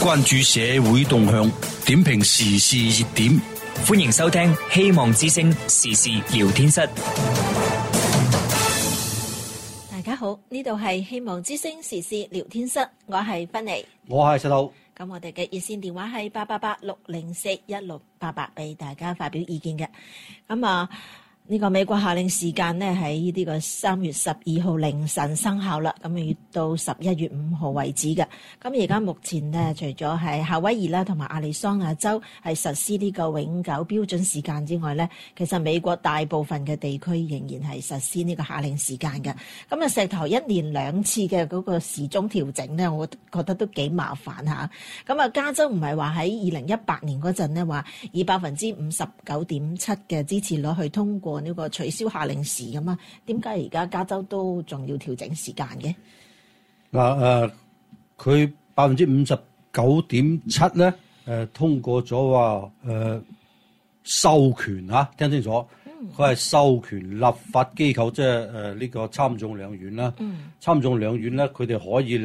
關注社會動向，點評時事熱點。 歡迎收聽希望之聲時事聊天室。 大家好，呢度係希望之聲時事聊天室，我係芬妮， 我係石頭。 咁我哋嘅熱線電話係888-604-1688，俾大家發表意見嘅。咁呢個美國下令時間呢喺呢個3月12號凌晨生效啦，咁要到11月5號為止嘅。咁而家目前呢，除咗係夏威夷啦同埋亞利桑那州係實施呢個永久標準時間之外呢，其實美國大部分嘅地區仍然係實施呢個夏令時間嘅。咁石頭1年2次嘅嗰個時鐘調整呢，我覺得都幾麻煩嚇。咁加州唔係話喺2018年嗰陣呢話以59.7%嘅支持率去通過呢個取消夏令時咁啊？點解而家加州都仲要調整時間嘅？ 佢59.7%咧，通過咗話授權啊，聽清楚，佢係授權立法機構，即係呢個參眾兩院啦。參眾兩院咧，佢哋可以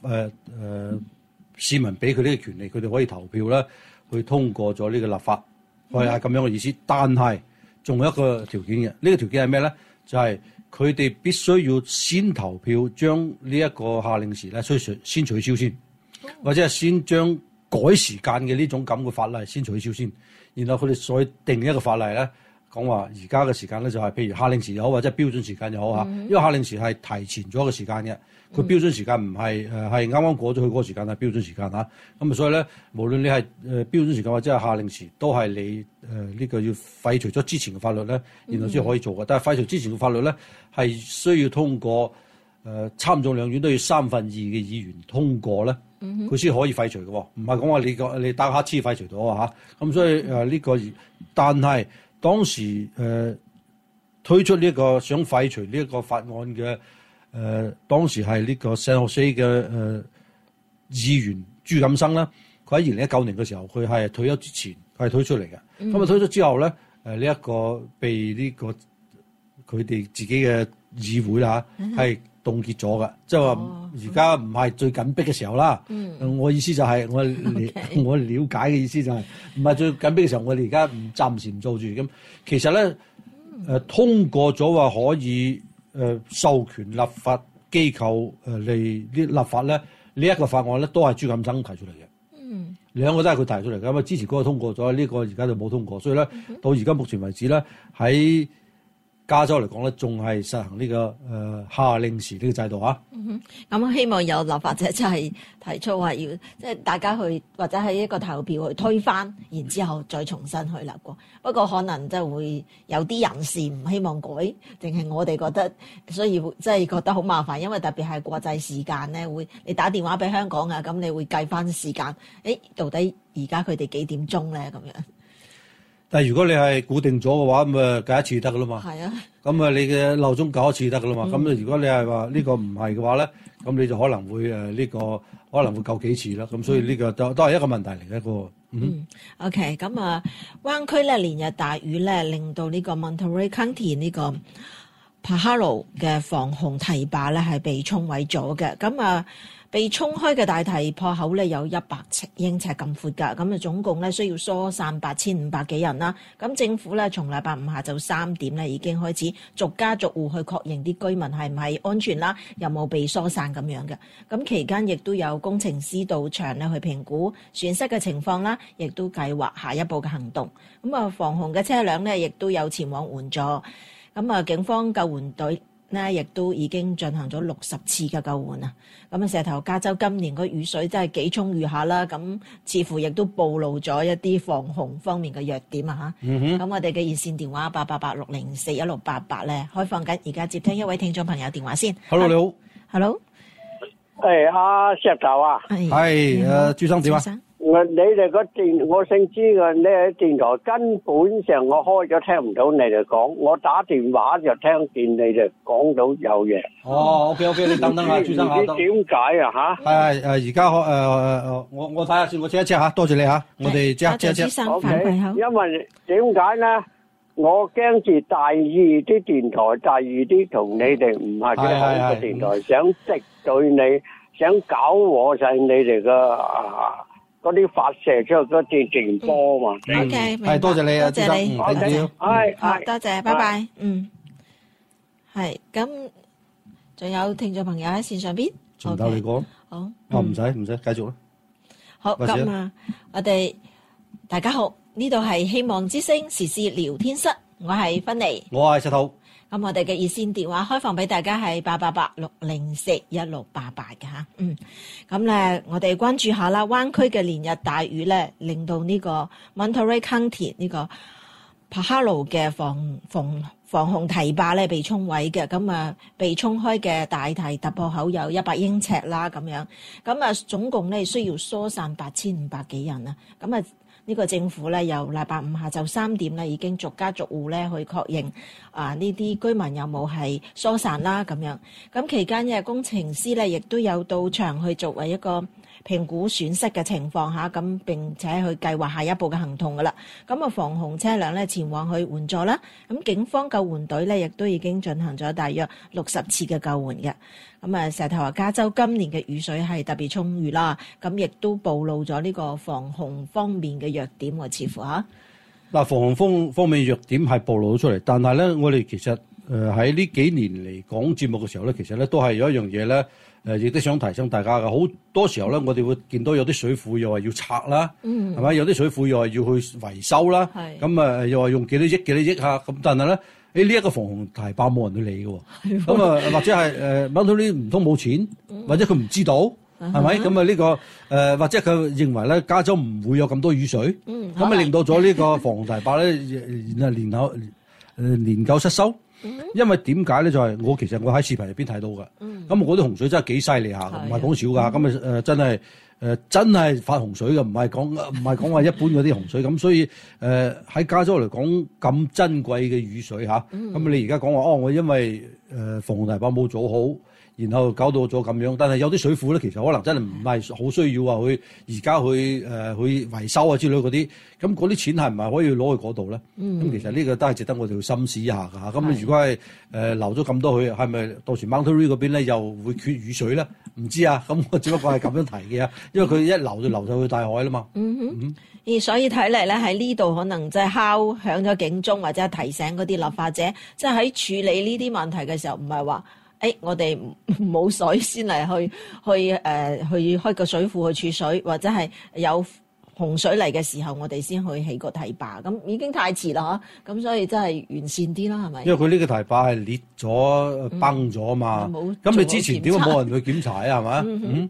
市民俾佢呢個權利，佢哋可以投票咧，去通過咗呢個立法，係咁樣嘅意思。但係仲有一個條件嘅，呢個條件係咩咧？就係佢哋必須要先投票，將呢一個夏令時咧，先取消先，或者係先將改時間嘅呢種咁嘅法例先取消先，然後佢哋再定一個法例咧，講話而家嘅時間咧就係譬如夏令時又好，或者標準時間又好嚇，因為夏令時係提前咗個時間嘅。佢標準時間唔係係啱啱過咗去嗰個時間係標準時間嚇，咁所以咧，無論你係標準時間或者係夏令時，都係你呢個要廢除咗之前嘅法律咧，然後先可以做嘅。但係廢除之前嘅法律咧，係需要通過參眾兩院都要3分2嘅議員通過咧，佢先可以廢除嘅。唔係講話你打乞嗤廢除到啊嚇。咁所以呢個，但係當時推出呢個想廢除呢一個法案嘅。當時係呢個聖荷西嘅議員朱錦生啦，佢喺2019年嘅時候，佢係退休之前佢係推出嚟嘅。咁推出之後咧，呢一個被呢個佢哋自己嘅議會啦係凍結咗嘅，即係話而家唔係最緊迫嘅時候啦。我意思就係我了解嘅意思就係唔係最緊迫嘅時候，我哋而家暫時唔做住咁。其實咧通過咗話可以。授權立法機構嚟啲立法咧，呢一個法案咧都係朱錦生提出嚟嘅。兩個都係佢提出嚟嘅。咁之前嗰個通過咗，呢個而家就冇通過，所以咧到而家目前為止咧喺加州嚟講咧，仲係實行呢個夏令時呢個制度啊。 咁希望有立法者真係提出話要，即係大家去或者係一個投票去推翻，然之後再重新去立過。不過可能即係會有啲人士唔希望改，定係我哋覺得，所以即係覺得好麻煩，因為特別係國際時間咧，會你打電話俾香港啊，咁你會計翻時間，到底而家佢哋幾點鐘咧咁樣？ 但係如果你係固定咗嘅話，咁計一次得噶啦嘛。係啊。咁你嘅鬧鐘搞一次得噶啦嘛。咁如果你係話呢個唔係嘅話咧，咁你就可能會呢個可能會夠幾次啦。咁所以呢個都係一個問題嚟嘅一個。 OK， 咁灣區咧連日大雨咧，令到呢個 Monterey County 呢個 Pajaro 嘅防洪堤壩咧係被沖毀咗嘅。咁被沖開嘅大堤破口咧有100英尺咁闊㗎，咁總共咧需要疏散8500幾人啦。咁政府咧從禮拜5下晝3點咧已經開始逐家逐戶去確認啲居民係唔係安全啦，有冇被疏散咁樣嘅。咁期間亦都有工程師到場咧去評估損失嘅情況啦，亦都計劃下一步嘅行動。咁防洪嘅車輛咧亦都有前往援助。咁警方救援隊呢亦都已經進行咗60次嘅救援啊！咁石頭加州今年個雨水真係幾充裕下啦，咁似乎亦都暴露咗一啲防洪方面嘅弱點啊嚇！咁我哋嘅熱線電話888-604-1688咧開放緊，而家接聽一位聽眾朋友電話先。 Hello， 你好。 Hello。 石頭啊。 係朱生點啊？ 你哋個電，我想知嘅，你喺電台根本上我開咗聽唔到你哋講，我打電話就聽見你哋講到有嘢。 OK， 你等下，朱生嚇。 點解啊？嚇？ 係而家我睇下先，我check一check嚇，多謝你嚇，我哋check。 OK，因為點解咧？我驚住第二啲電台，第二啲同你哋唔係幾好嘅電台，想敵對你，想搞和晒你哋嘅嗰啲發射出嗰啲電波嘛。 OK， 係多謝你啊， 多謝你， 多謝你， 好，多謝，拜拜，係咁，仲有聽眾朋友喺線上邊， 從頭嚟講， 好， 唔使，繼續啦。 好，咁啊，我哋大家好，呢度係希望之聲時事聊天室，我係芬妮， 我係石頭。 咁我哋嘅熱線電話開放俾大家係888-604-1688嘅嚇，咁咧我哋關注下啦，灣區嘅連日大雨咧，令到呢個 Monterey County 呢個 Pajaro 嘅防洪堤壩咧被沖毀嘅，咁啊被沖開嘅大堤突破口有100英尺啦咁樣，咁啊總共咧需要疏散8500幾人啊，咁啊。呢個政府咧，由禮拜五下晝3點咧，已經逐家逐戶咧去確認呢啲居民有冇係疏散啦咁樣。咁期間嘅工程師咧，亦都有到場去作為一個評估損失嘅情況下，咁並且去計劃下一步嘅行動噶啦。咁啊，防洪車輛咧前往去援助啦。咁警方救援隊咧，亦都已經進行咗大約60次嘅救援嘅。咁啊，石頭話加州今年嘅雨水係特別充裕啦，咁亦都暴露咗呢個防洪方面嘅弱點喎，似乎嚇。 嗱，防洪方面弱點係暴露咗出嚟，但係咧，我哋其實喺呢幾年嚟講節目嘅時候咧，其實咧都係有一樣嘢咧，亦都想提醒大家嘅。好多時候咧，我哋會見到有啲水庫又話要拆啦，係咪？有啲水庫又話要去維修啦，咁又話用幾多億啊，咁但係咧。呢一個防洪堤壩冇人去理嘅喎，咁啊或者係Monterey唔通冇錢，或者佢唔知道，係咪？咁啊呢個或者佢認為咧加州唔會有咁多雨水，咁啊令到咗呢個防洪堤壩咧年久失修。因為點解咧？就係其實我喺視頻入邊睇到嘅，咁嗰啲洪水真係幾犀利下，唔係講少㗎，咁真係發洪水嘅，唔係講話一般嗰啲洪水咁，所以喺加州嚟講咁珍貴嘅雨水嚇，咁你而家講話我因為防洪堤壩冇做好，然後搞到咗咁樣，但係有啲水庫咧，其實可能真係唔係好需要話去而家去維修啊之類嗰啲，咁嗰啲錢係唔係可以攞去嗰度咧？咁其實呢個都係值得我哋去深思一下㗎嚇。咁如果係留咗咁多去，係咪到時 Monterey 嗰邊咧又會缺雨水咧？唔知啊，咁我只不過係咁樣提嘅，因為佢一流就流咗去大海啦嘛。 所以睇嚟咧喺呢度可能即係敲響咗警鐘，或者提醒嗰啲立法者，即係喺處理呢啲問題嘅時候，唔係話我哋冇水先嚟去開個水庫去儲水，或者係有洪水嚟嘅時候，我哋先去起個堤壩，咁已經太遲啦嚇，咁所以真係完善啲啦，係咪？因為佢呢個堤壩係裂咗、崩咗嘛，咁你之前點解冇人去檢查啊？係咪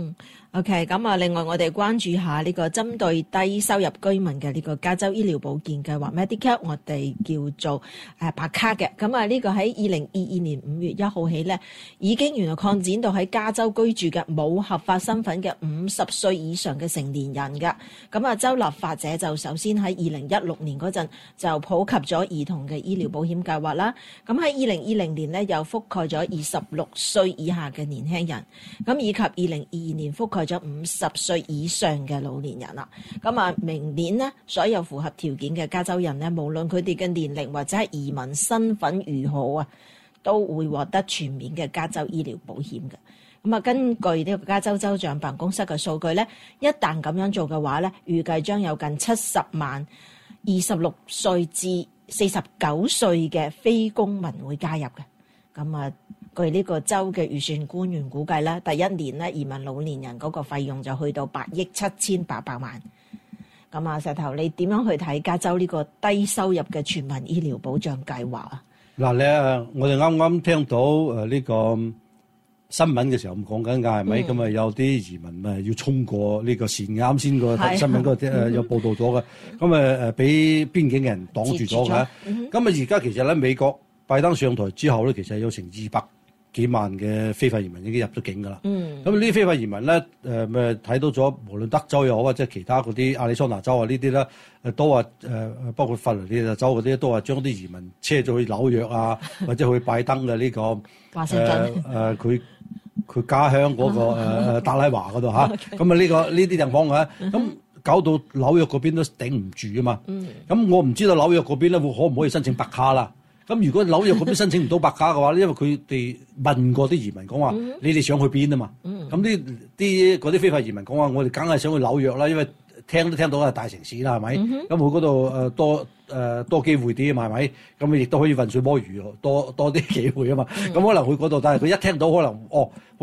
？OK， 咁啊，另外我哋關注下呢個針對低收入居民嘅呢個加州醫療保健計劃 Medicare， 我哋叫做白卡嘅。咁啊，呢個喺2022年5月1號起咧，已經原來擴展到喺加州居住嘅冇合法身份嘅50歲以上嘅成年人㗎。咁啊，州立法者就首先喺2016年嗰陣就普及咗兒童嘅醫療保險計劃啦。咁喺2020年咧又覆蓋咗26歲以下嘅年輕人，咁以及2022年覆蓋咗50歲以上嘅老年人啦，咁啊，明年呢，所有符合條件嘅加州人呢，無論佢哋嘅年齡或者係移民身份如何啊，都會獲得全面嘅加州醫療保險嘅。咁啊，根據呢個加州州長辦公室嘅數據咧，一旦咁樣做嘅話咧，預計將有近70萬26歲至49歲嘅非公民會加入嘅。咁啊，據呢個州嘅預算官員估計咧，第一年咧移民老年人嗰個費用就去到8億7800萬。咁啊，石頭，你點樣去睇加州呢個低收入嘅全民醫療保障計劃啊？ 嗱，我哋啱啱聽到呢個新聞嘅時候咁講緊㗎，係咪？咁有啲移民咪要衝過呢個線，啱先個新聞嗰個有報道咗嘅。咁俾邊境嘅人擋住咗嘅。咁而家其實咧美國拜登上台之後咧，其實有成200幾萬嘅非法移民已經入咗境㗎啦。咁呢啲非法移民咧，睇到咗，無論德州又好，或者其他嗰啲亞利桑那州啊呢啲咧，都話包括佛羅里達州嗰啲，都話將啲移民車咗去紐約啊，或者去拜登嘅呢個華盛頓佢家鄉嗰個達拉華嗰度嚇。咁呢啲地方嘅，咁搞到紐約嗰邊都頂唔住啊嘛。咁我唔知道紐約嗰邊咧可唔可以申請白卡啦。咁咁如果紐約嗰邊申請唔到白卡嘅話咧，因為佢哋問過啲移民講話，你哋想去邊啊嘛？咁嗰啲非法移民講話，我哋梗係想去紐約啦，因為聽都聽到係大城市啦，係咪？咁佢嗰度多機會啲啊嘛，係咪？咁亦都可以混水摸魚，多啲機會啊嘛。咁可能去嗰度，但係佢一聽到可能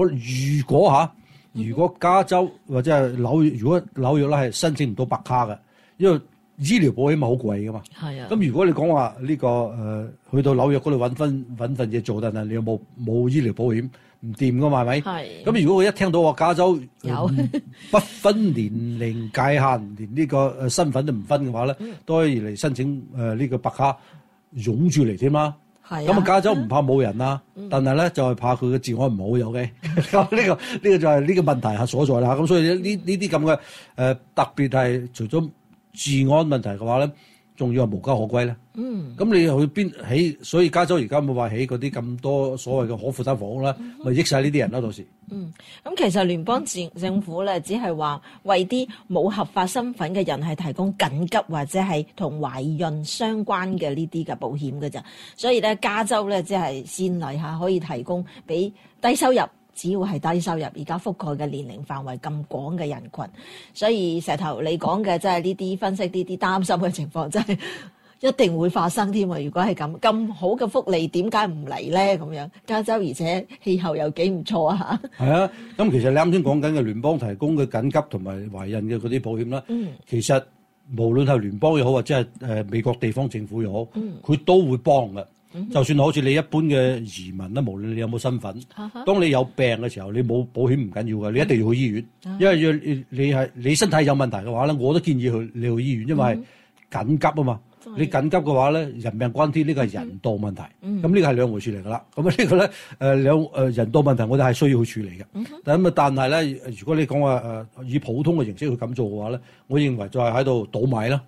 如果加州或者係如果紐約咧係申請唔到白卡嘅，因為醫療保險係好貴噶嘛。係啊。咁如果你講話呢個去到紐約嗰度揾份嘢做，但係你有冇醫療保險唔掂噶嘛？係咪？係。咁如果佢一聽到話加州有不分年齡界限，連呢個身份都唔分嘅話咧，都可以嚟申請呢個白卡湧住嚟添啦。咁啊，加州唔怕冇人啦，但係咧就係怕佢嘅治安唔好有嘅。咁呢個就係呢個問題係所在啦。咁所以呢啲咁嘅特別係除咗治安問題嘅話咧，仲要係無家可歸咧。咁你去邊起？所以加州而家冇話起嗰啲咁多所謂嘅可負擔房屋啦，咪益晒呢啲人啦。到時咁其實聯邦政府咧，只係話為啲冇合法身份嘅人係提供緊急或者係同懷孕相關嘅呢啲嘅保險嘅咋。所以咧，加州咧即係先例下可以提供俾低收入。只要係低收入，而家覆蓋嘅年齡範圍咁廣嘅人群，所以石頭你講嘅即係呢啲分析呢啲擔心嘅情況，真係一定會發生添啊！如果係咁好嘅福利，點解唔嚟咧？咁樣加州而且氣候又幾唔錯啊！嚇係啊， 咁其實你啱先講緊嘅聯邦提供嘅緊急同埋懷孕嘅嗰啲保險啦，其實無論係聯邦又好，或者係美國地方政府又好，佢都會幫嘅。就算好似你一般嘅移民啦，無論你有冇身份，當你有病嘅時候，你冇保險唔緊要嘅，你一定要去醫院，因為你身體有問題嘅話咧，我都建議你去醫院，因為係緊急啊嘛。你緊急嘅話咧，人命關天，呢個係人道問題，咁呢個係兩回事嚟噶啦。咁呢個咧人道問題，我哋係需要去處理嘅。但係咧，如果你講話以普通嘅形式去咁做嘅話咧，我認為就係喺度倒米啦。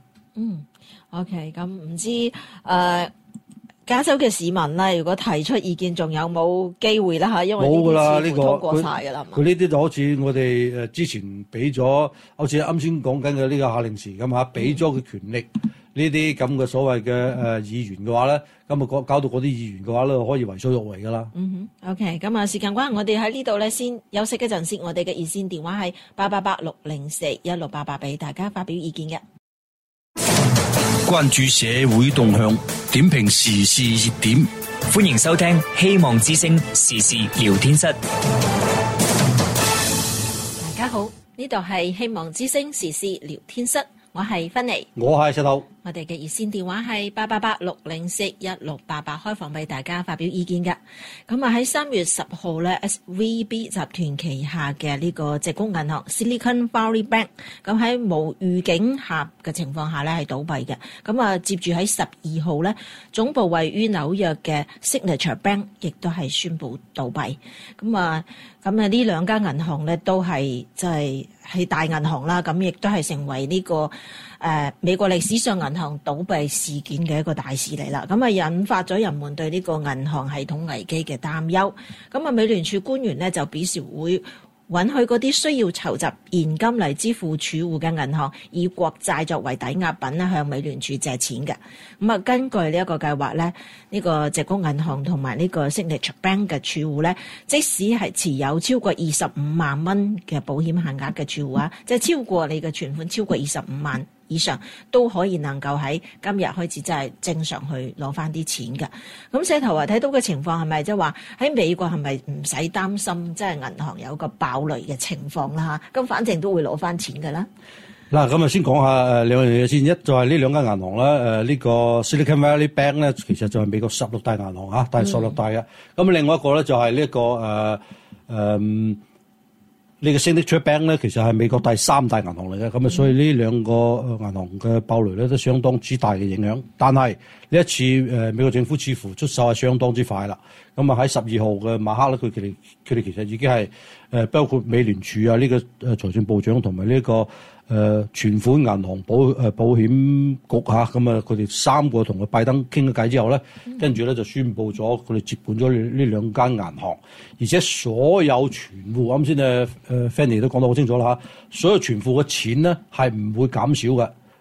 OK， 咁唔知加州嘅市民咧，如果提出意見，仲有冇機會啦？嚇，因為冇㗎啦，呢個通過晒㗎啦。 佢呢啲就好似我哋之前俾咗，好似啱先講緊嘅呢個夏令時咁嚇，俾咗佢權力呢啲咁嘅所謂嘅議員嘅話咧，咁啊搞到嗰啲議員嘅話咧，可以為所欲為㗎啦。 OK， 咁啊時間關係，我哋喺呢度咧先休息一陣先。我哋嘅熱線電話係888-604-1688，俾大家發表意見嘅。 關注社會動向，點評時事熱點， 歡迎收聽希望之聲時事聊天室。 大家好，呢度係希望之聲時事聊天室，我係芬妮， 我係石頭。 我哋嘅熱線電話係888-604-1688，開放俾大家發表意見㗎。咁啊喺3月10號咧 ，SVB 集團旗下嘅呢個矽谷銀行 Silicon Valley Bank， 咁喺無預警下嘅情況下咧係倒閉嘅。咁啊接住喺12號咧，總部位於紐約嘅 Signature Bank 亦都係宣布倒閉。咁啊呢兩間銀行咧都係即係大銀行啦，咁亦都係成為呢個美國歷史上銀行倒閉事件嘅一個大事嚟啦，咁啊引發咗人們對呢個銀行系統危機嘅擔憂。咁啊美聯儲官員咧就表示會允許嗰啲需要籌集現金嚟支付儲戶嘅銀行，以國債作為抵押品咧向美聯儲借錢嘅。咁啊根據呢一個計劃咧，呢個矽谷銀行同埋呢個 Signature Bank 嘅儲戶咧，即使係持有超過25萬蚊嘅保險限額嘅儲戶啊，即係超過你嘅存款超過25萬以上，都可以能夠喺今日開始真係正常去攞翻啲錢㗎。咁社頭話睇到嘅情況係咪即係話喺美國係咪唔使擔心即係銀行有個爆雷嘅情況啦嚇？咁反正都會攞翻錢㗎啦。 嗱，咁啊先講下兩樣嘢先。一就係呢兩間銀行啦，呢個 Silicon Valley Bank 咧，其實就係美國16大銀行嚇，但係16大嘅。咁另外一個咧就係呢個呢個 Signature Bank 咧，其實係美國第3大銀行嚟嘅，咁啊，所以呢兩個銀行嘅爆雷咧都相當之大嘅影響。但係呢一次美國政府似乎出手係相當之快啦。咁啊喺12號嘅晚黑咧，佢哋其實已經係包括美聯儲啊呢個財政部長同埋呢個存款銀行保險局嚇，咁啊佢哋3個同個拜登傾咗偈之後咧，跟住咧就宣布咗佢哋接管咗呢兩間銀行，而且所有存戶，啱先Fanny 都講得好清楚啦嚇，所有存戶嘅錢咧係唔會減少嘅。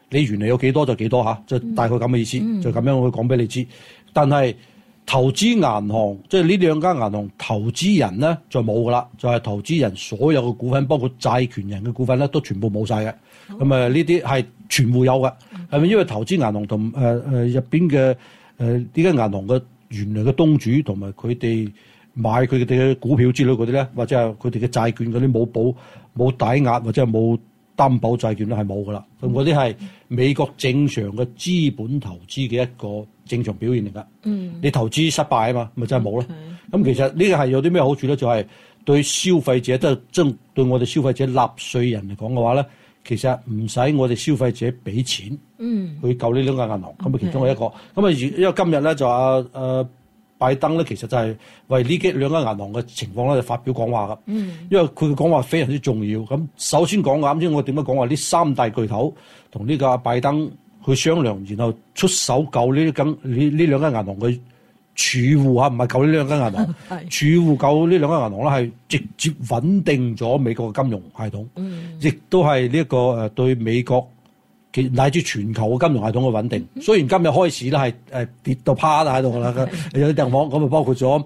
你原嚟有幾多就幾多嚇，就大概咁嘅意思，就咁樣去講俾你知。但係投資銀行即係呢兩間銀行投資人咧就冇噶啦，就係投資人所有嘅股份，包括債權人嘅股份咧，都全部冇晒嘅。咁呢啲係全部有嘅，係咪？因為投資銀行同入邊嘅呢間銀行嘅原來嘅東主同埋佢哋買佢哋嘅股票之類嗰啲咧，或者係佢哋嘅債券嗰啲冇抵押或者係冇擔保債券咧係冇噶啦。咁嗰啲係美國正常嘅資本投資嘅一個正常表現嚟㗎。你投資失敗啊嘛，咪真係冇咯。咁其實呢個係有啲咩好處咧？就係對消費者，即係對我哋消費者納稅人嚟講嘅話咧，其實唔使我哋消費者俾錢去救呢兩間銀行。咁其中係一個。咁因為今日咧就拜登咧，其實就係為呢兩間銀行嘅情況咧，就發表講話㗎。因為佢嘅講話非常之重要。咁首先講啱先，我點解講話呢三大巨頭同呢個拜登去商量，然後出手救呢兩間銀行嘅儲戶啊，唔係救呢兩間銀行，儲戶救呢兩間銀行咧，係直接穩定咗美國嘅金融系統，亦都係呢一個對美國乃至全球嘅金融系統嘅穩定。雖然今日開始咧係跌到趴喺度啦，有啲地方咁啊，包括咗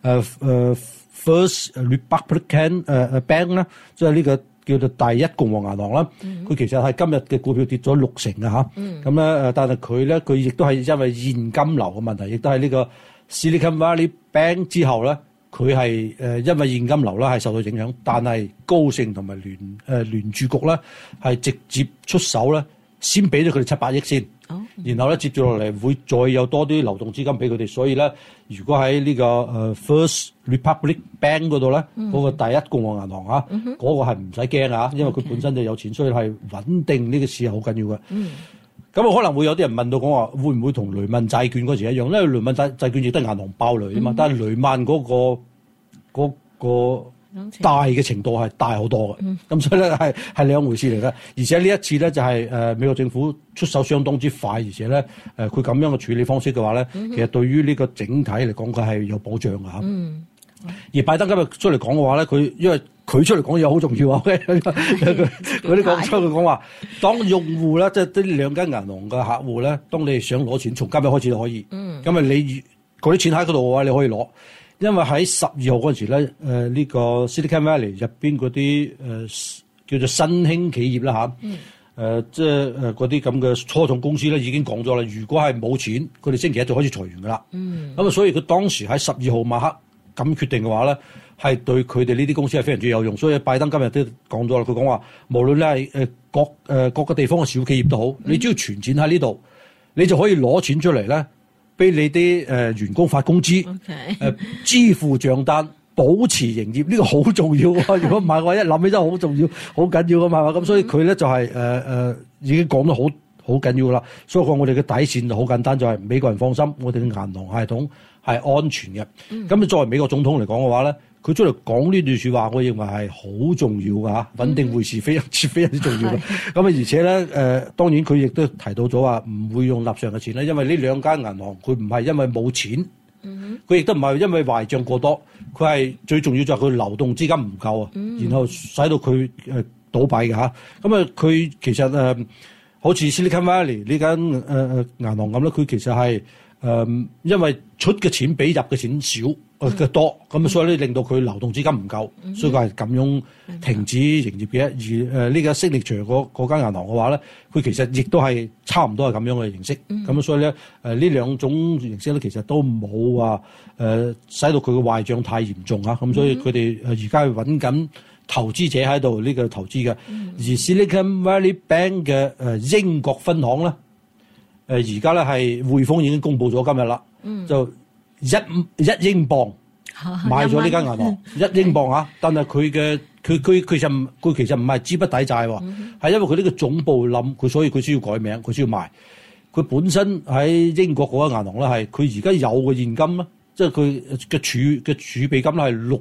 First Republic Bank 啦，即係呢個叫做第一共和銀行啦。佢其實係今日嘅股票跌咗60%嘅嚇。咁咧但係佢亦都係因為現金流嘅問題，亦都係呢個 Silicon Valley Bank 之後咧，佢係因為現金流咧係受到影響，但係高盛同埋聯儲局咧係直接出手咧，先俾咗佢哋700億先，然後咧接住落嚟會再有多啲流動資金俾佢哋，所以咧如果喺呢個First Republic Bank 嗰度咧，嗰個第一共和銀行啊，嗰個係唔使驚啊，因為佢本身就有錢，所以係穩定呢個市係好緊要嘅。咁可能會有啲人問到講話，會唔會同雷曼債券嗰時一樣？因為雷曼債券亦都係銀行爆雷啊嘛，但係雷曼嗰個大嘅程度係大好多嘅，咁所以咧係兩回事嚟嘅。而且呢一次咧就係美國政府出手相當之快，而且咧佢咁樣嘅處理方式嘅話咧，其實對於呢個整體嚟講佢係有保障嘅嚇。而拜登今日出嚟講嘅話咧，因為佢出嚟講嘢好重要啊，佢啲講出佢講話，當用戶咧即係呢兩間銀行嘅客戶咧，當你想攞錢，從今日開始就可以。咁你嗰啲錢喺嗰度嘅話，你可以攞。因為喺12號嗰陣時咧，呢個 Silicon Valley 入邊嗰啲叫做新興企業啦嚇，即係嗰啲咁嘅初創公司咧已經講咗啦，如果係冇錢，佢哋星期一就開始裁員噶啦。咁啊，所以佢當時喺12號晚黑咁決定嘅話咧，係對佢哋呢啲公司係非常之有用。所以拜登今日都講咗啦，佢講話無論咧係各個地方嘅小企業都好，你只要存錢喺呢度，你就可以攞錢出嚟咧。俾你啲員工發工資，支付帳單，保持營業，呢個好重要喎。如果唔係嘅話，一諗起真係好重要、好緊要㗎嘛。咁所以佢咧就係已經講得好緊要啦。所以講我哋嘅底線就好簡單，就係美國人放心，我哋嘅銀行系統係安全嘅。咁作為美國總統嚟講嘅話咧，佢出嚟講呢段説話，我認為係好重要㗎嚇，穩定匯市非常之重要嘅。咁而且咧當然佢亦都提到咗話唔會用納稅人嘅錢咧，因為呢兩間銀行佢唔係因為冇錢，佢亦都唔係因為壞帳過多，佢係最重要就係佢流動資金唔夠啊，然後使到佢倒閉嘅嚇。咁啊佢其實好似 Silicon Valley 呢間銀行咁咧，佢其實係因為出嘅錢比入嘅錢少嘅多，咁所以咧令到佢流動資金唔夠，所以佢係咁樣停止營業嘅。而呢個Signature嗰間銀行嘅話咧，佢其實亦都係差唔多係咁樣嘅形式。咁所以咧呢兩種形式咧，其實都冇話使到佢嘅壞帳太嚴重啊。咁所以佢哋而家係揾緊投資者喺度呢個投資嘅。而 Silicon Valley Bank 嘅英國分行咧，而家咧係匯豐已經公佈咗今日啦，就一英鎊買咗呢間銀行，1英鎊嚇，但係佢其實唔係資不抵債喎，係因為佢呢個總部冧，佢所以佢需要改名，佢需要賣。佢本身喺英國嗰間銀行咧係佢而家有嘅現金咧，即係佢嘅儲備金咧係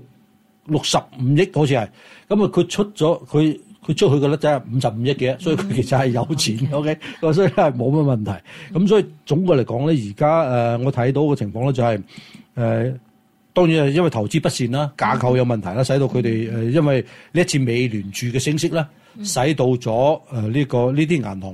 65億好似係，咁啊佢出出去嘅咧真係55億嘅，所以佢其實係有錢，OK， 所以係冇乜問題。咁所以總嘅嚟講咧，而家我睇到嘅情況咧就係當然係因為投資不善啦，架構有問題啦，使到佢哋因為呢一次美聯儲嘅升息咧，使到咗呢啲銀行，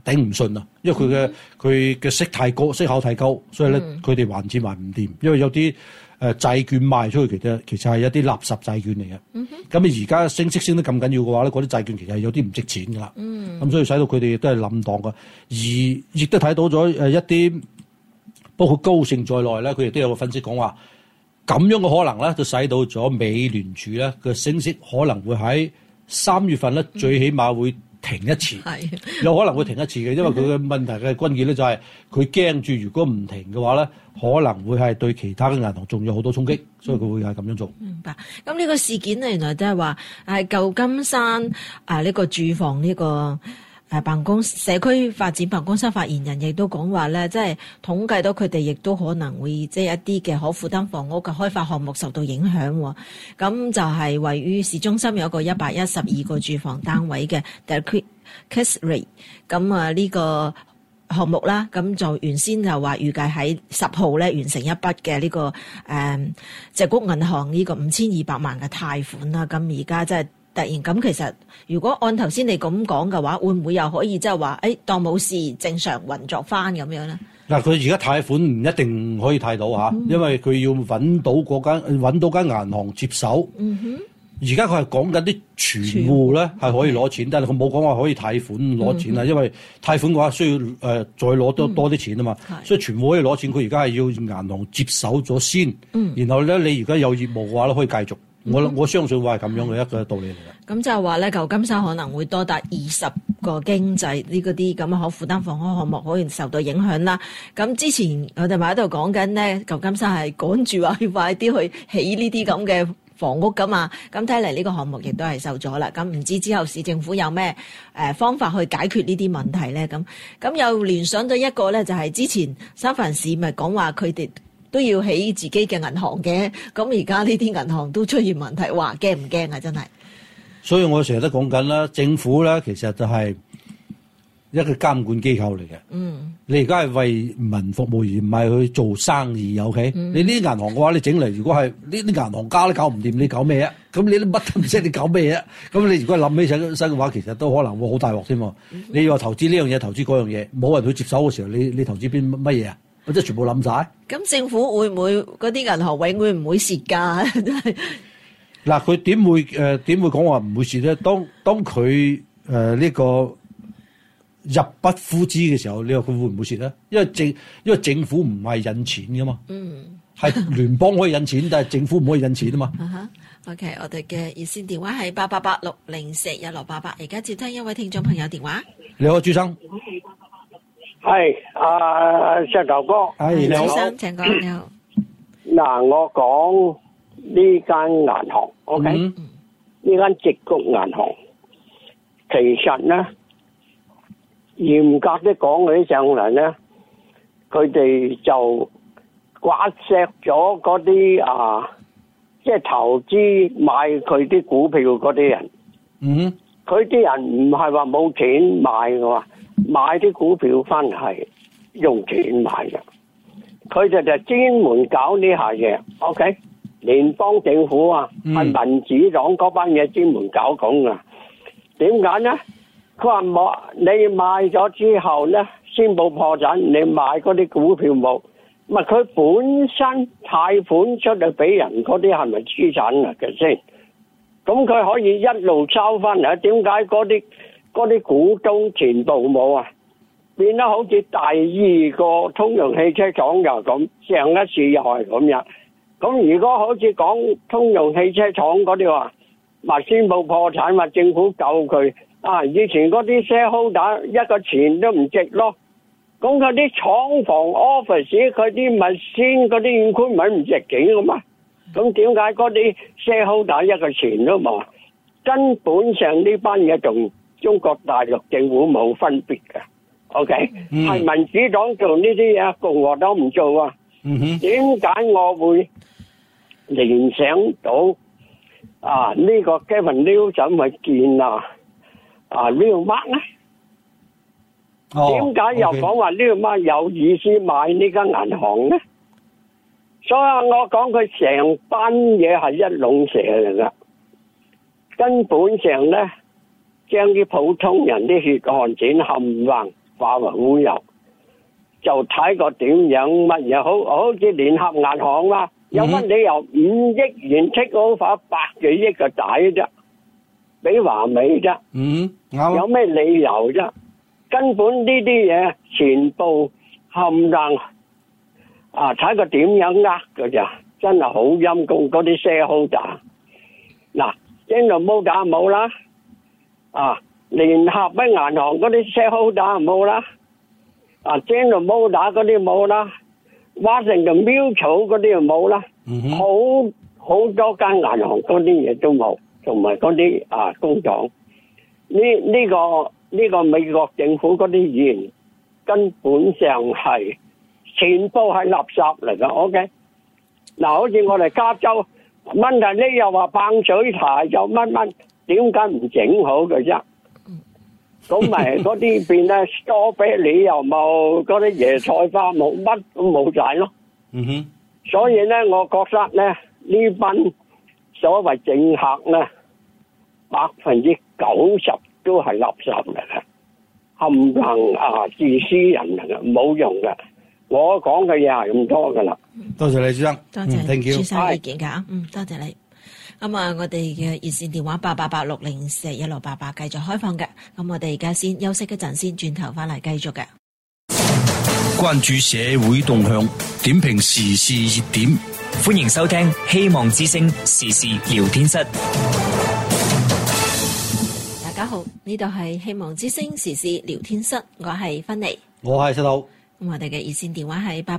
頂唔順啊，因為佢嘅息太高，息口太高，所以咧佢哋還錢還唔掂，因為有啲債券賣出去其實係一啲垃圾債券嚟嘅。咁而家升息升得咁緊要嘅話咧，嗰啲債券其實係有啲唔值錢㗎啦。咁所以使到佢哋都係冧檔㗎，而亦都睇到咗一啲包括高盛在內咧，佢哋都有個分析講話，咁樣嘅可能咧，就使到咗美聯儲咧嘅升息可能會喺3月份咧，最起碼會停一次，有可能會停一次嘅，因為佢嘅問題嘅關鍵咧就係佢驚住如果唔停嘅話咧，可能會係對其他嘅銀行仲有好多衝擊，所以佢會係咁樣做。 明白。咁呢個事件咧，原來都係話舊金山呢個住房呢個社區發展辦公室發言人亦都講話咧，即係統計到佢哋亦都可能會即係一啲嘅可負擔房屋嘅開發項目受到影響喎。咁就係位於市中心有一個112個住房單位嘅 Delray Castle。咁呢個項目啦，咁就原先就話預計喺10號咧完成一筆嘅呢個矽谷銀行呢個5200萬嘅貸款啦。咁而家即係突然咁，其實如果按頭先你咁講嘅話，會唔會又可以即係話當冇事正常運作翻咁樣咧？ 嗱，佢而家貸款唔一定可以貸到嚇，因為佢要揾到間銀行接手。而家佢係講緊啲存戶咧係可以攞錢，但係佢冇講話可以貸款攞錢啊，因為貸款嘅話需要再攞多啲錢啊嘛，所以存戶可以攞錢，佢而家係要銀行接手咗先，然後咧你而家有業務嘅話咧可以繼續。我相信會係咁樣嘅一個道理嚟嘅。咁就話咧，舊金山可能會多達20個經濟呢嗰啲咁嘅可負擔房屋項目可能受到影響啦。咁之前我哋咪喺度講緊咧，舊金山係趕住話要快啲去起呢啲咁嘅房屋噶嘛。咁睇嚟呢個項目亦都係受咗啦。咁唔知之後市政府有咩方法去解決呢啲問題咧？咁又聯想到一個咧，就係之前三藩市咪講話佢哋都要起自己嘅銀行嘅，咁而家呢啲銀行都出現問題，話驚唔驚啊？真係， 所以我成日都講緊啦，政府咧其實就係一個監管機構嚟嘅。你而家係為民服務而唔係去做生意，OK？你呢啲銀行嘅話，你整嚟如果係呢啲銀行家都搞唔掂，你搞咩啊？咁你都乜都唔識，你搞咩啊？咁你如果諗起身嘅話，其實都可能會好大鑊添。你要話投資呢樣嘢，投資嗰樣嘢，冇人去接手嘅時候，你投資乜嘢啊？即係全部冧晒。咁政府會唔會嗰啲銀行永遠唔會蝕㗎？真係嗱，佢點會講話唔會蝕咧？當佢呢個入不敷支嘅時候，你話佢會唔會蝕咧？因為政府唔係印錢㗎嘛，係聯邦可以印錢，但係政府唔可以印錢啊嘛。 OK， 我哋嘅熱線電話係888-604-1688，而家接聽一位聽眾朋友電話。 你好，朱生。 係石頭哥， 你好，生請講。你好。 嗱，我講呢間銀行 ，OK，呢間矽谷銀行，其實咧嚴格啲講起上嚟咧，佢哋就刮錫咗嗰啲即係投資買佢啲股票嗰啲人。佢啲人唔係話冇錢買嘅喎。買啲股票翻係用錢買嘅，佢哋就專門搞呢下嘢。OK， 聯邦政府係民主黨嗰班嘢專門搞咁噶。點解咧？佢話冇你買咗之後咧，宣布破產，你買嗰啲股票冇，咪佢本身貸款出嚟俾人嗰啲係咪資產嚟嘅先？咁佢可以一路收翻嚟，點解嗰啲股東全部冇啊？變得好似第二個通用汽車廠又咁，上一次又係咁樣。咁如果好似講通用汽車廠嗰啲話，咪宣布破產，話政府救佢以前嗰啲 shareholder 一個錢都唔值咯。咁嗰啲廠房 office 佢啲machine嗰啲equipment唔值錢噶嘛？咁點解嗰啲 shareholder 一個錢都冇？根本上呢班嘢同中國大陸政府冇分別嘅。OK， 係民主黨做呢啲嘢，共和黨唔做啊。點解我會聯想到呢個 Gavin Newsom 去見Elon Musk咧？點解又講話Elon Musk有意思買呢間銀行咧？所以我講佢成班嘢係一籠蛇嚟噶，根本上咧將啲普通人啲血汗錢冚唪唥化為烏有，就睇個點樣乜嘢，好似聯合銀行啦，有乜理由5億元 take over 100幾億個仔啫，俾華美啫， 啱。 有咩理由啫？根本呢啲嘢全部冚唪唥睇個點樣㗎咋，真係好陰公嗰啲 shareholder。嗱，General Motors冇啦，聯合嘅銀行嗰啲 shareholder冇啦，General Motors嗰啲冇啦，Washington Mutual嗰啲又冇啦，好多間銀行嗰啲嘢都冇，同埋嗰啲工廠。呢個美國政府嗰啲議員根本上係全部係垃圾嚟㗎。OK， 嗱，好似我哋加州。問題你又話棒水台又乜，點解唔整好嘅啫？咁咪嗰啲邊咧，strawberry又冇，嗰啲椰菜花冇，乜都冇晒咯。所以咧，我覺得咧，呢班所謂政客咧，90%都係垃圾嚟嘅，冚唪唥自私人嚟嘅，冇用嘅。我講嘅嘢係咁多噶啦， 多謝你先生， 多謝 ，thank you， 先生意見噶，多謝你。咁我哋嘅熱線電話888-604-1688繼續開放嘅，咁我哋而家先休息一陣先，轉頭翻嚟繼續嘅。 關注社會動向，點評時事熱點， 歡迎收聽希望之聲時事聊天室。 大家好，呢度係希望之聲時事聊天室，我係芬妮， 我係石頭。 咁我哋嘅熱線電話係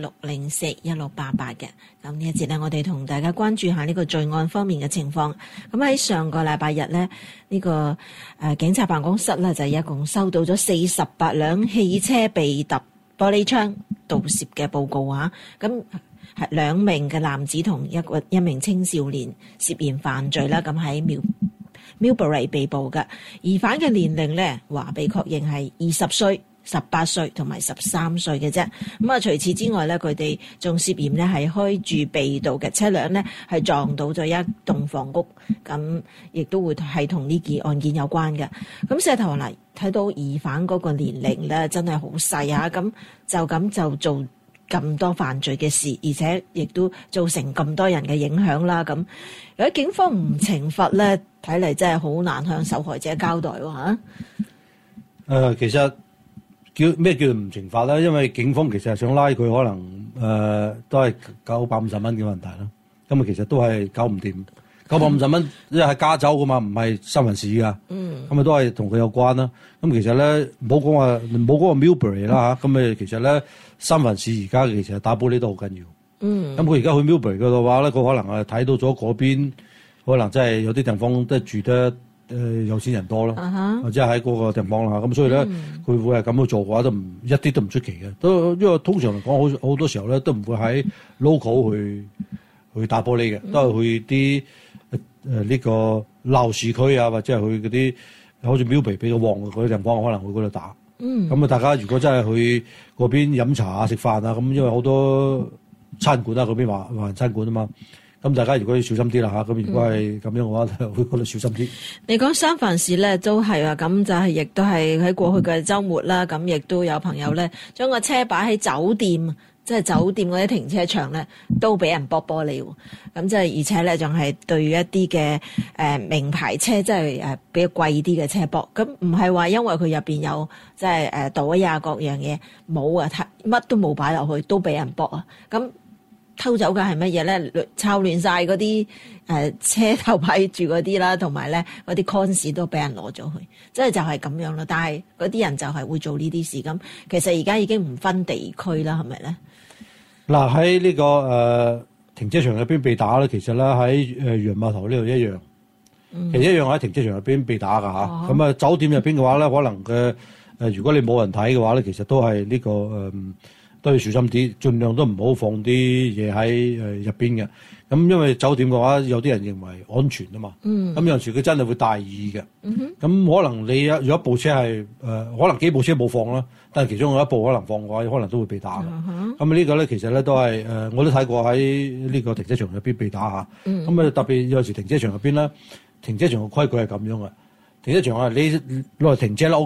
888-604-1688嘅。咁呢一節咧，我哋同大家關注下呢個罪案方面嘅情況。咁喺上個禮拜日咧，呢個警察辦公室咧就一共收到咗48輛汽車被揼玻璃窗盜竊嘅報告啊。咁係2名嘅男子同一名青少年涉嫌犯罪啦。咁喺Millbury 被捕嘅疑犯嘅年齡咧，話被確認係20歲、18歲同埋13歲嘅啫。咁除此之外咧，佢哋仲涉嫌咧係開住被盜嘅車輛咧，係撞到咗一棟房屋，咁亦都會係同呢件案件有關嘅。咁石頭嚟睇到疑犯嗰個年齡咧，真係好細啊！咁就做咁多犯罪嘅事，而且亦都造成咁多人嘅影響啦。咁如果警方唔懲罰咧，睇嚟真係好難向受害者交代喎。 其實咩叫唔懲罰咧？因為警方其實係想拉佢，可能都係950蚊嘅問題啦。咁其實都係搞唔掂。950蚊，因為係加州噶嘛，唔係三藩市噶。咁都係同佢有關啦。咁其實咧，唔好講個 Millbury 啦嚇。咁其實咧，三藩市而家其實打玻璃都好緊要。咁佢而家去 Millbury 嘅話咧，佢可能睇到咗嗰邊，可能真係有啲地方都係住得有錢人多咯，或者喺嗰個地方啦。咁所以咧，佢會係咁樣做嘅話，一啲都唔出奇嘅。都因為通常嚟講，好多時候咧都唔會喺 local 去打玻璃嘅，都係去啲呢個鬧市區啊，或者係去嗰啲好似 Millbury 比較旺嘅嗰啲地方，可能會嗰度打。咁大家如果真係去嗰邊飲茶啊、食飯啊，咁因為好多餐館啊，嗰邊華人餐館啊嘛。咁大家如果要小心啲啦嚇，咁如果係咁樣嘅話，會覺得小心啲。你講三藩市咧，都係啊，咁就係亦都係喺過去嘅週末啦。咁亦都有朋友咧，將個車擺喺酒店，即係酒店嗰啲停車場咧，都俾人剝玻璃喎。咁即係而且咧，仲係對一啲嘅名牌車，即係比較貴啲嘅車剝。咁唔係話因為佢入邊有即係袋啊各樣嘢冇啊，乜都冇擺落去，都俾人剝啊。咁偷走嘅係乜嘢咧？抄亂晒嗰啲車頭擺住嗰啲啦，同埋咧嗰啲 cons 都俾人攞咗去，即係就係咁樣咯。但係嗰啲人就係會做呢啲事。咁其實而家已經唔分地區啦，係咪咧？嗱，喺呢個停車場入邊被打咧，其實咧喺漁人碼頭呢度一樣，其實一樣喺停車場入邊被打㗎嚇。咁酒店入邊嘅話咧，可能嘅如果你冇人睇嘅話咧，其實都係呢個都要小心啲，盡量都唔好放啲嘢喺入邊嘅。咁因為酒店嘅話，有啲人認為安全啊嘛。咁有陣時佢真係會大意嘅。咁可能你有一部車係可能幾部車冇放啦，但係其中有一部可能放嘅話，可能都會被打嘅。咁呢個咧其實咧都係我都睇過喺呢個停車場入邊被打下。咁特別有時停車場入邊咧，停車場嘅規矩係咁樣嘅。停車場你攞嚟停車啦 OK。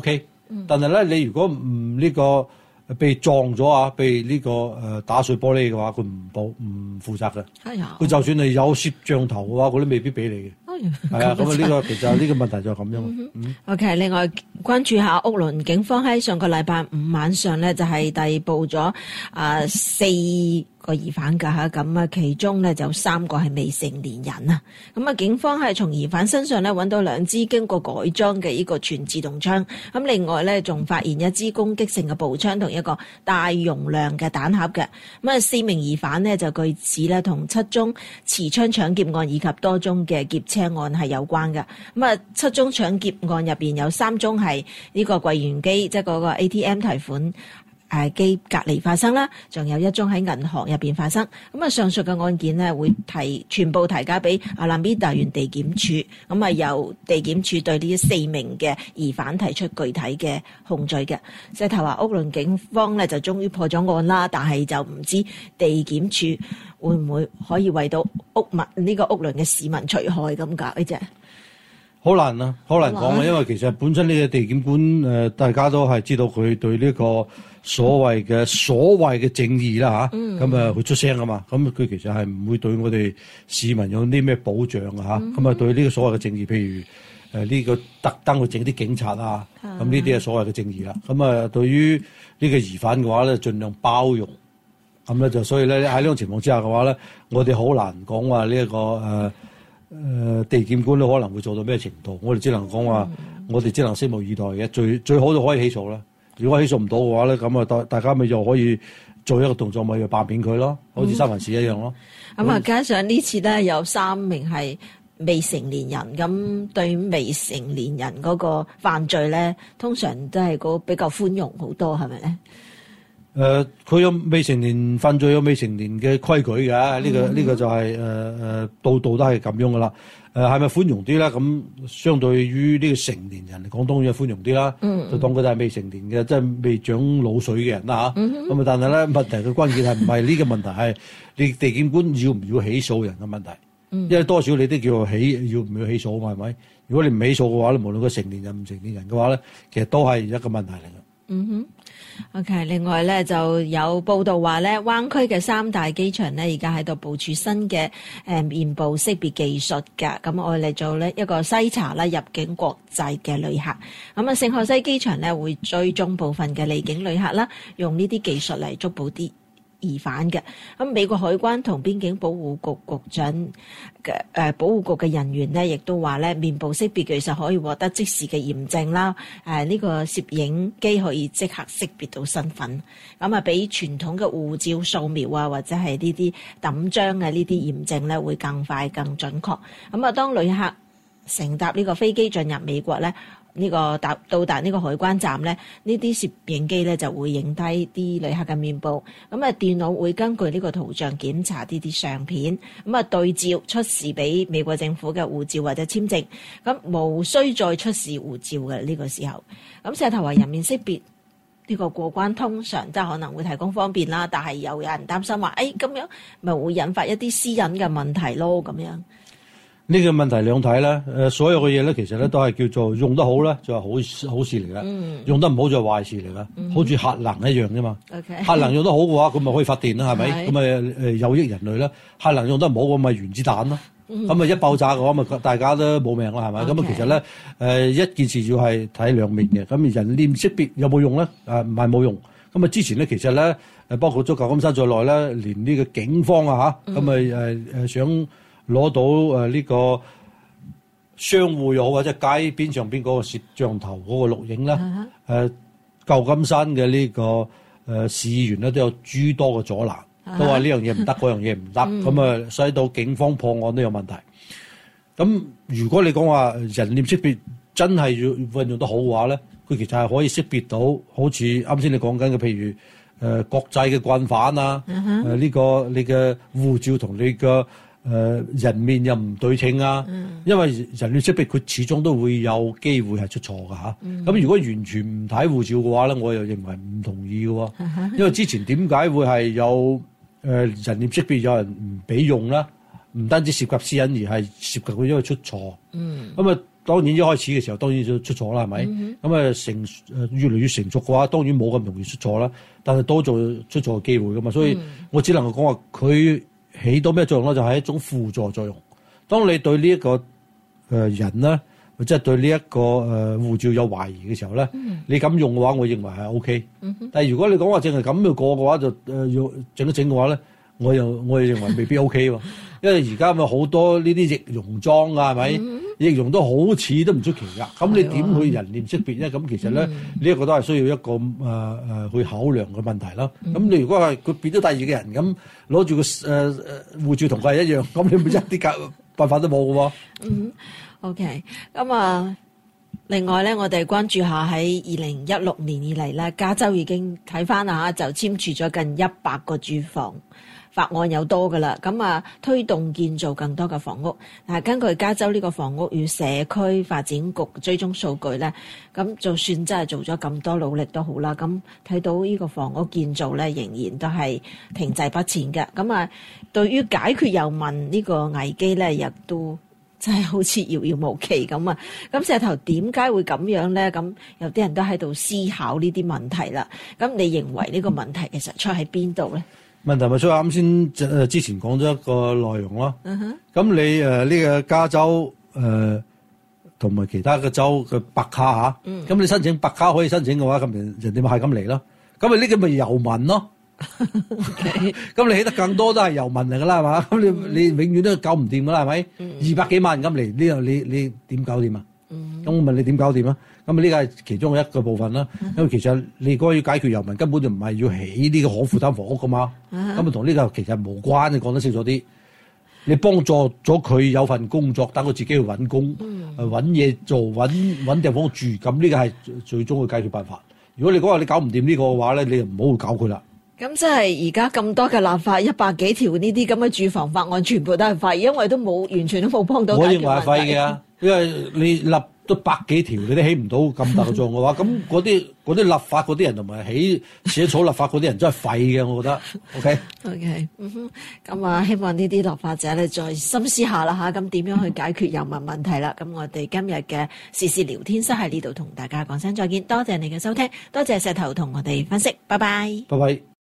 但係咧，你如果唔呢個被撞咗啊，被呢個打碎玻璃嘅話，佢唔負責嘅。 係啊， 佢就算係有攝像頭嘅話，佢都未必俾你嘅。係啊，咁啊呢個其實呢個問題就係咁樣。 OK， 另外關注下屋崙警方喺上個禮拜五晚上咧，就係逮捕咗4個疑犯㗎嚇，咁啊其中咧就3個係未成年人啊。咁啊警方係從疑犯身上咧揾到2支經過改裝嘅呢個全自動槍，咁另外咧仲發現1支攻擊性嘅步槍同一個大容量嘅彈盒嘅。咁啊4名疑犯呢，就據指咧同7宗持槍搶劫案以及多宗嘅劫車案係有關嘅。咁啊7宗搶劫案入邊有3宗係呢個櫃員機，即係嗰個 ATM 提款機隔離發生啦，仲有1宗喺銀行入邊發生。咁啊，上述嘅案件呢會全部提交俾阿蘭比大縣地檢署，咁啊由地檢署對呢4名嘅疑犯提出具體嘅控罪嘅。石頭話屋崙警方呢就終於破咗案啦，但係就唔知地檢署會唔會可以為到呢個屋崙嘅市民除害咁解啫？ 好難啊，好難講啊，因為其實本身呢個地檢官大家都係知道佢對呢個所謂嘅正義啦嚇，咁啊佢出聲啊嘛，咁佢其實係唔會對我哋市民有啲咩保障啊嚇，咁啊對呢個所謂嘅正義，譬如呢個特登去整啲警察啊，咁呢啲係所謂嘅正義啦。咁啊對於呢個疑犯嘅話咧，盡量包容，咁咧就所以咧喺呢種情況之下嘅話咧，我哋好難講話呢一個地檢官都可能會做到咩程度，我哋只能講話，我哋只能拭目以待嘅。最好就可以起訴啦。如果起訴唔到嘅話咧，咁啊大家咪就可以做一個動作，咪要罷免佢咯，好似三藩市一樣咯。 咁啊，加上呢次咧有3名係未成年人，咁對未成年人嗰個犯罪咧，通常都係比較寬容好多，係咪咧？ 佢有未成年犯罪，有未成年嘅規矩嘅，呢個就係度度都係咁樣噶啦。係咪寬容啲咧？咁相對於呢個成年人嚟講，當然係寬容啲啦。就當佢哋係未成年嘅，即係未長腦水嘅人啦嚇。咁但係咧問題嘅關鍵係唔係呢個問題，係你地檢官要唔要起訴人嘅問題。因為多少你都叫做要唔要起訴嘛，係咪？如果你唔起訴嘅話咧，無論佢成年人唔成年人嘅話咧，其實都係一個問題嚟嘅。 OK， 另外咧就有報道話咧，灣區嘅3大機場咧而家喺度部署新嘅面部識別技術㗎，咁我哋做呢一個篩查啦入境國際嘅旅客。咁啊，聖荷西機場咧會追蹤部分嘅離境旅客啦，用呢啲技術嚟捉捕啲疑犯嘅。咁美國海關同邊境保護局局長嘅保護局嘅人員咧，亦都話咧面部識別技術可以獲得即時嘅驗證啦。呢個攝影機可以即刻識別到身份，咁啊比傳統嘅護照掃描啊或者係呢啲抌章嘅呢啲驗證咧會更快更準確。咁啊，當旅客乘搭呢個飛機進入美國咧，呢個到達呢個海關站咧，呢啲攝影機咧就會影低啲旅客嘅面部，咁啊電腦會根據呢個圖像檢查呢啲相片，咁啊對照出示俾美國政府嘅護照或者簽證，咁無需再出示護照嘅呢個時候。咁石頭話人面識別呢個過關通常都可能會提供方便啦，但係又有人擔心話，咁樣咪會引發一啲私隱嘅問題咯，咁樣。 呢個問題兩睇啦，所有嘅嘢咧，其實咧都係叫做用得好咧，就係好事嚟噶；用得唔好就係壞事嚟噶。好似核能一樣啫嘛。核能用得好嘅話，咁咪可以發電啦，係咪？咁咪有益人類啦。核能用得唔好，咁咪原子彈咯。咁咪一爆炸嘅話，咪大家都冇命啦，係咪？咁啊，其實咧，一件事要係睇兩面嘅。咁人臉識別有冇用咧？唔係冇用。咁啊，之前咧，其實咧，包括咗舊金山在內咧，連呢個警方啊嚇，咁咪想攞到呢個商戶又好，或者街邊上邊嗰個攝像頭嗰個錄影咧，舊金山嘅呢個市議員咧都有諸多嘅阻攔，都話呢樣嘢唔得，嗰樣嘢唔得，咁啊使到警方破案都有問題。咁如果你講話人臉識別真係要運用得好嘅話咧，佢其實係可以識別到，好似啱先你講緊嘅，譬如國際嘅慣犯啊，呢個你嘅護照同你嘅人面又唔對稱啊，因為人臉識別佢始終都會有機會係出錯㗎嚇。咁如果完全唔睇護照嘅話咧，我又認為唔同意嘅喎。因為之前點解會係有人臉識別有人唔俾用啦？唔單止涉及私隱，而係涉及佢因為出錯。咁啊， 當然一開始嘅時候當然就出錯啦，係咪？咁越嚟越成熟嘅話，當然冇咁容易出錯啦。但係多咗出錯嘅機會噶嘛，所以我只能夠講話佢起到咩作用咧，就係一種輔助作用。當你對呢一個人咧，或者係對呢一個護照有懷疑嘅時候咧，你咁用嘅話，我認為係 OK。但係如果你講話淨係咁去過嘅話，就要整一整嘅話咧，我又認為未必 OK 喎。因為而家咪好多呢啲易容裝啊，係咪？易容都好似都唔出奇㗎。咁你點去人臉識別咧？咁其實咧，呢一個都係需要一個去考量嘅問題啦。咁你如果係佢變咗第二嘅人咁，攞住個護照同佢係一樣，咁你咪一啲辦法都冇嘅喎。 OK， 咁另外咧，我哋關注下喺2016年以嚟咧，加州已經睇翻啦嚇，就簽署咗近100個住房法案有多噶啦，咁推動建造更多嘅房屋。但係根據加州呢個房屋與社區發展局追蹤數據咧，咁就算真係做咗咁多努力都好啦，咁睇到呢個房屋建造咧仍然都係停滯不前嘅。咁對於解決遊民呢個危機咧，亦都真係好似遙遙無期咁啊！咁石頭點解會咁樣咧？咁有啲人都喺度思考呢啲問題啦。咁你認為呢個問題其實出喺邊度咧？ 問題咪出啱先之前講咗一個內容咯。咁你呢個加州同埋其他嘅州嘅白卡嚇，咁你申請白卡可以申請嘅話，咁人哋咪係咁嚟咯。咁呢個咪遊民咯。咁你起得更多都係遊民嚟噶啦，係嘛？咁你永遠都搞唔掂噶啦，係咪？200幾萬人咁嚟呢度，你點搞掂啊？咁我問你點搞掂啊？咁呢個係其中一個部分啦。因為其實你如果要解決遊民，根本就唔係要起呢個可負擔房屋噶嘛。咁同呢個其實無關，你講得清楚啲。你幫助咗佢有份工作，等佢自己去揾工，揾嘢做，揾地方住。咁呢個係最終嘅解決辦法。如果你講話你搞唔掂呢個嘅話咧，你就唔好去搞佢啦。 咁即係而家咁多嘅立法100幾條呢啲咁嘅住房法案，全部都係廢，因為都完全都冇幫到解決問題。 我認為係廢嘅，因為你立都100幾條，你都起唔到咁大嘅作用嘅話，咁嗰啲立法嗰啲人同埋寫草立法嗰啲人真係廢嘅，我覺得。OK， 咁希望呢啲立法者咧再深思下啦嚇，咁點樣去解決遊民問題啦？咁我哋今日嘅時事聊天室喺呢度同大家講聲再見，多謝你嘅收聽，多謝石頭同我哋分析，拜拜。 拜拜。